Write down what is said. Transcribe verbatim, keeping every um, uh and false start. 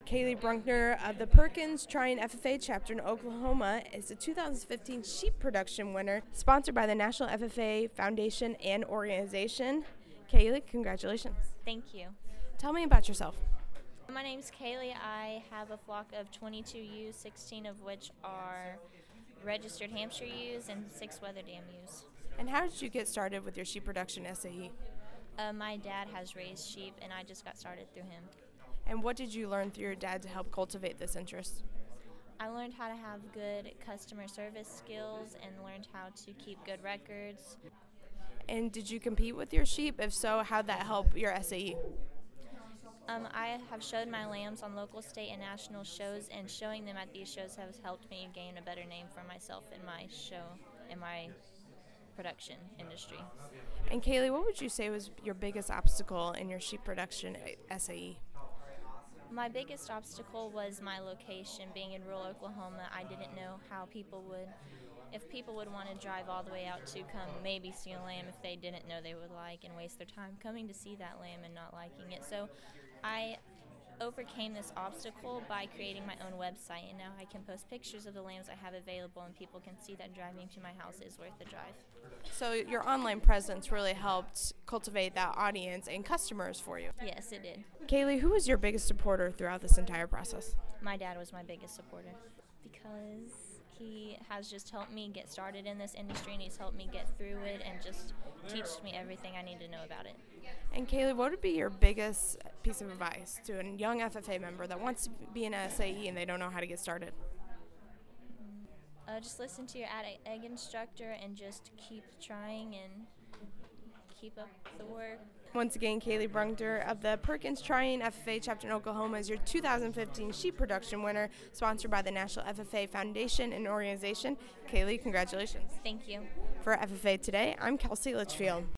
Kaylee Brunkner of the Perkins Tryon F F A chapter in Oklahoma is the two thousand fifteen sheep production winner, sponsored by the National F F A Foundation and organization. Kaylee, congratulations. Thank you. Tell me about yourself. My name's Kaylee. I have a flock of twenty-two ewes, sixteen of which are registered Hampshire ewes and six Weather Dam ewes. And how did you get started with your sheep production S A E? Uh, my dad has raised sheep, and I just got started through him. And what did you learn through your dad to help cultivate this interest? I learned how to have good customer service skills and learned how to keep good records. And did you compete with your sheep? If so, how'd that help your S A E? Um, I have showed my lambs on local, state, and national shows, and showing them at these shows has helped me gain a better name for myself in my show, in my production industry. And Kaylee, what would you say was your biggest obstacle in your sheep production S A E? My biggest obstacle was my location. Being in rural Oklahoma, I didn't know how people would, if people would want to drive all the way out to come maybe see a lamb if they didn't know they would like and waste their time coming to see that lamb and not liking it. So I overcame this obstacle by creating my own website, and now I can post pictures of the lambs I have available, and people can see that driving to my house is worth the drive. So your online presence really helped cultivate that audience and customers for you. Yes, it did. Kaylee, who was your biggest supporter throughout this entire process? My dad was my biggest supporter because he has just helped me get started in this industry, and he's helped me get through it and just teach me everything I need to know about it. And Kaylee, what would be your biggest piece of advice to a young F F A member that wants to be an S A E and they don't know how to get started? Uh, just listen to your ag egg instructor and just keep trying and keep up the work. Once again, Kaylee Brunkner of the Perkins Tryon F F A chapter in Oklahoma is your two thousand fifteen sheep production winner, sponsored by the National F F A Foundation and organization. Kaylee, congratulations. Thank you. For F F A Today, I'm Kelsey Litchfield.